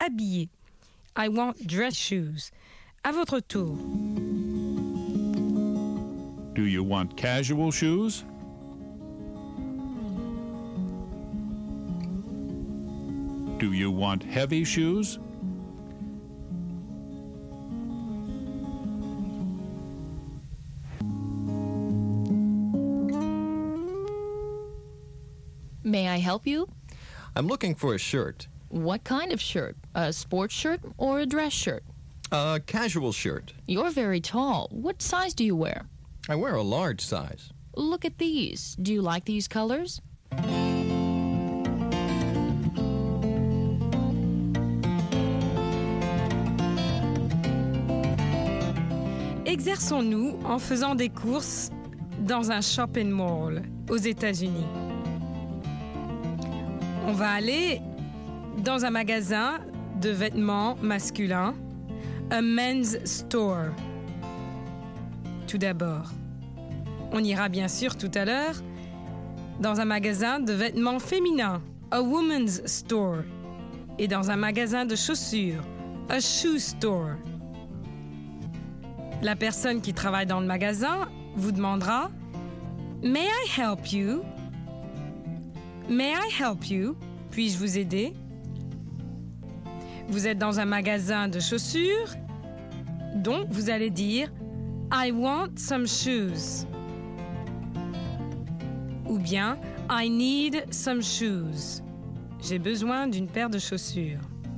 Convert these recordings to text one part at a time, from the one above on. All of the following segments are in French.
habillé. I want dress shoes. À votre tour. Do you want casual shoes? Do you want heavy shoes? May I help you? I'm looking for a shirt. What kind of shirt? A sports shirt or a dress shirt? A casual shirt. You're very tall. What size do you wear? I wear a large size. Look at these. Do you like these colors? Exerçons-nous en faisant des courses dans un shopping mall aux États-Unis. On va aller dans un magasin de vêtements masculins, a men's store. Tout d'abord, on ira bien sûr tout à l'heure dans un magasin de vêtements féminins, a woman's store, et dans un magasin de chaussures, a shoe store. La personne qui travaille dans le magasin vous demandera « May I help you? May I help you? Puis-je vous aider? » Vous êtes dans un magasin de chaussures, donc vous allez dire « I want some shoes » ou bien « I need some shoes ». J'ai besoin d'une paire de chaussures.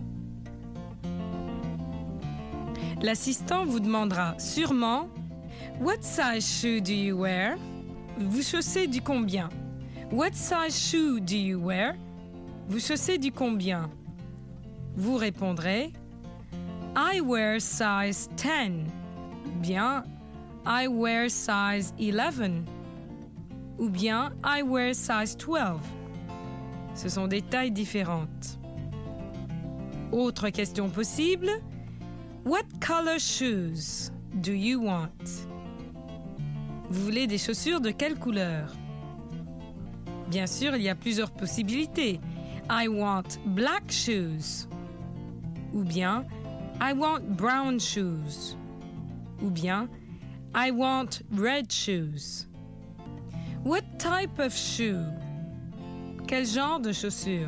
L'assistant vous demandera sûrement « What size shoe do you wear? » Vous chaussez du combien? What size shoe do you wear? Vous chaussez du combien? Vous répondrez I wear size 10. Bien I wear size 11. Ou bien I wear size 12. Ce sont des tailles différentes. Autre question possible. What color shoes do you want? Vous voulez des chaussures de quelle couleur? Bien sûr, il y a plusieurs possibilités. I want black shoes. Ou bien, I want brown shoes. Ou bien, I want red shoes. What type of shoe? Quel genre de chaussures?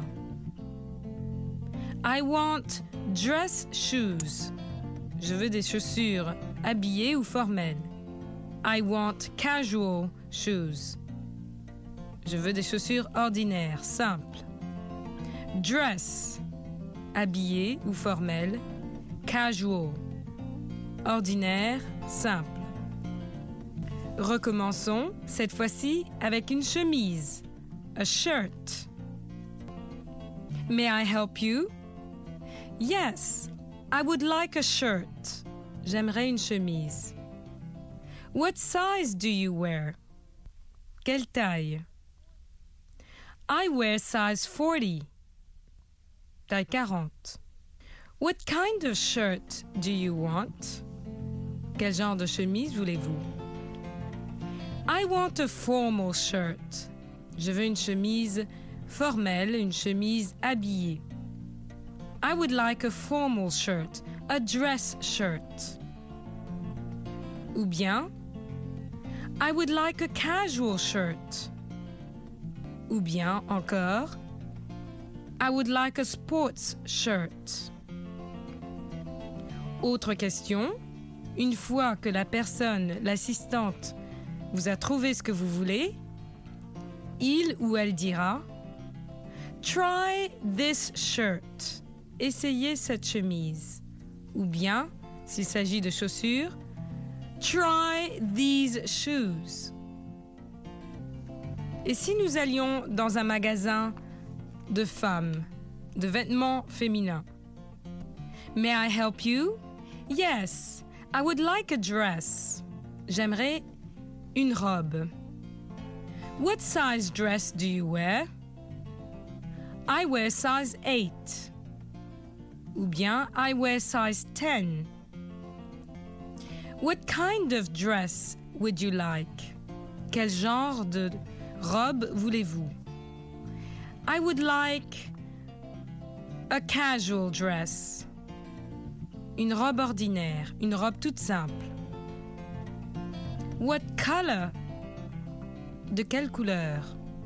I want dress shoes. Je veux des chaussures habillées ou formelles. I want casual shoes. Je veux des chaussures ordinaires, simples. Dress, habillé ou formel. Casual, ordinaire, simple. Recommençons, cette fois-ci avec une chemise. A shirt. May I help you? Yes, I would like a shirt. J'aimerais une chemise. What size do you wear? Quelle taille? I wear size 40. Taille 40. What kind of shirt do you want? Quel genre de chemise voulez-vous? I want a formal shirt. Je veux une chemise formelle, une chemise habillée. I would like a formal shirt, a dress shirt. Ou bien, I would like a casual shirt. Ou bien encore, I would like a sports shirt. Autre question, une fois que la personne, l'assistante, vous a trouvé ce que vous voulez, il ou elle dira « Try this shirt ». Essayez cette chemise. Ou bien, s'il s'agit de chaussures, « Try these shoes ». Et si nous allions dans un magasin de femmes, de vêtements féminins? May I help you? Yes, I would like a dress. J'aimerais une robe. What size dress do you wear? I wear size 8. Ou bien I wear size 10. What kind of dress would you like? Quel genre de robe voulez-vous? I would like A casual dress. Une robe ordinaire, une robe toute simple. What color? De quelle couleur?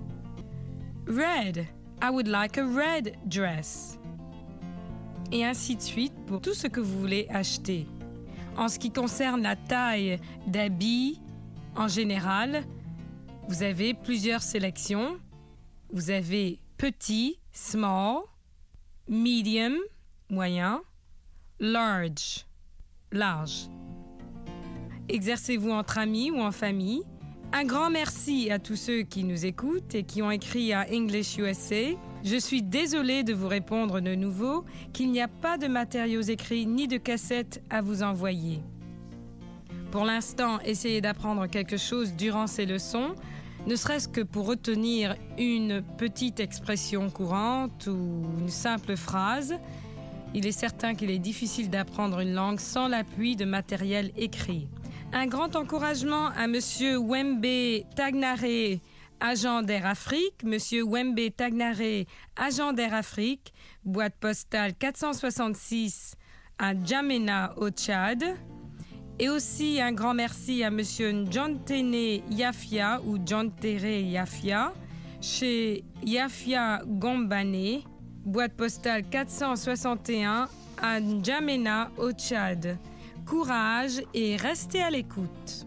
Red. I would like a red dress. Et ainsi de suite pour tout ce que vous voulez acheter. En ce qui concerne la taille d'habits, en général, vous avez plusieurs sélections. Vous avez petit, small, medium, moyen, large, large. Exercez-vous entre amis ou en famille. Un grand merci à tous ceux qui nous écoutent et qui ont écrit à English USA. Je suis désolée de vous répondre de nouveau qu'il n'y a pas de matériaux écrits ni de cassettes à vous envoyer. Pour l'instant, essayez d'apprendre quelque chose durant ces leçons, ne serait-ce que pour retenir une petite expression courante ou une simple phrase. Il est certain qu'il est difficile d'apprendre une langue sans l'appui de matériel écrit. Un grand encouragement à Monsieur Wembe Tagnare, agent d'Air Afrique. Monsieur Wembe Tagnare, agent d'Air Afrique, boîte postale 466 à N'Djamena au Tchad. Et aussi un grand merci à Monsieur Njantene Yafia ou Njantere Yafia chez Yafia Gombane, boîte postale 461 à N'Djamena au Tchad. Courage et restez à l'écoute.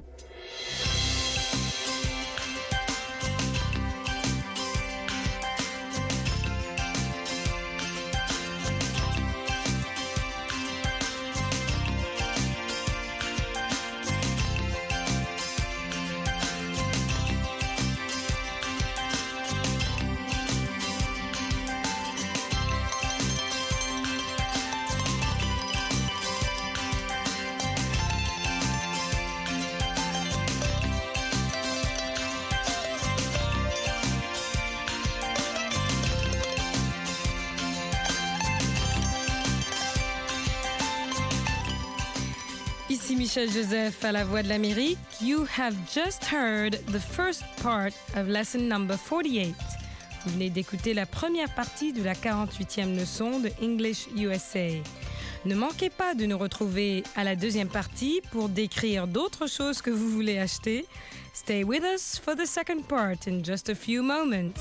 Ici Michel Joseph à la Voix de l'Amérique. You have just heard the first part of lesson number 48. Vous venez d'écouter la première partie de la 48e leçon de English USA. Ne manquez pas de nous retrouver à la deuxième partie pour décrire d'autres choses que vous voulez acheter. Stay with us for the second part in just a few moments.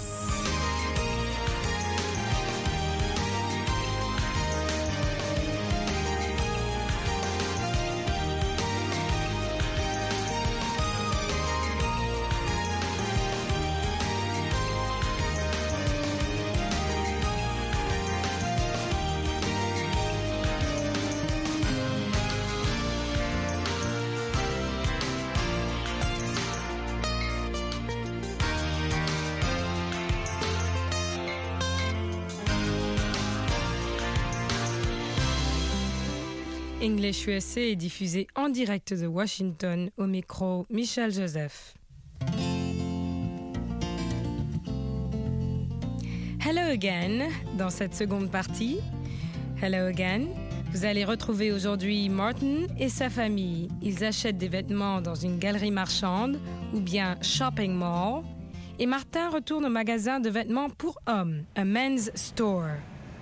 English USA est diffusé en direct de Washington au micro Michel Joseph. Hello again dans cette seconde partie. Hello again. Vous allez retrouver aujourd'hui Martin et sa famille. Ils achètent des vêtements dans une galerie marchande ou bien shopping mall. Et Martin retourne au magasin de vêtements pour hommes, a men's store.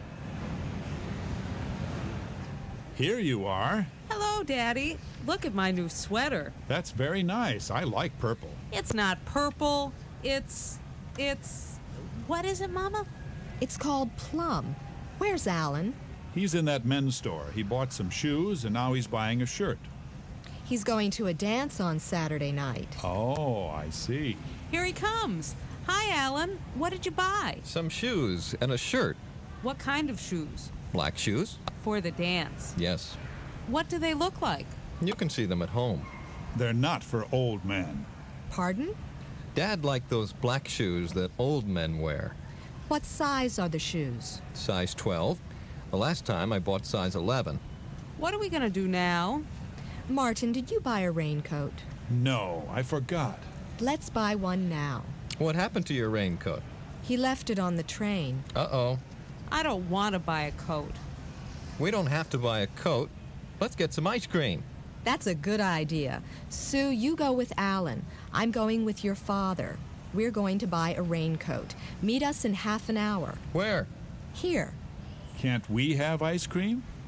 Here you are. Hello, Daddy. Look at my new sweater. That's very nice. I like purple. It's not purple. It's... What is it, Mama? It's called Plum. Where's Alan? He's in that men's store. He bought some shoes and now he's buying a shirt. He's going to a dance on Saturday night. Oh, I see. Here he comes. Hi, Alan. What did you buy? Some shoes and a shirt. What kind of shoes? Black shoes? For the dance. Yes. What do they look like? You can see them at home. They're not for old men. Pardon? Dad liked those black shoes that old men wear. What size are the shoes? Size 12. The last time I bought size 11. What are we going to do now? Martin, did you buy a raincoat? No, I forgot. Let's buy one now. What happened to your raincoat? He left it on the train. Uh-oh. I don't want to buy a coat. We don't have to buy a coat. Let's get some ice cream. That's a good idea. Sue, you go with Alan. I'm going with your father. We're going to buy a raincoat. Meet us in half an hour. Where? Here. Can't we have ice cream?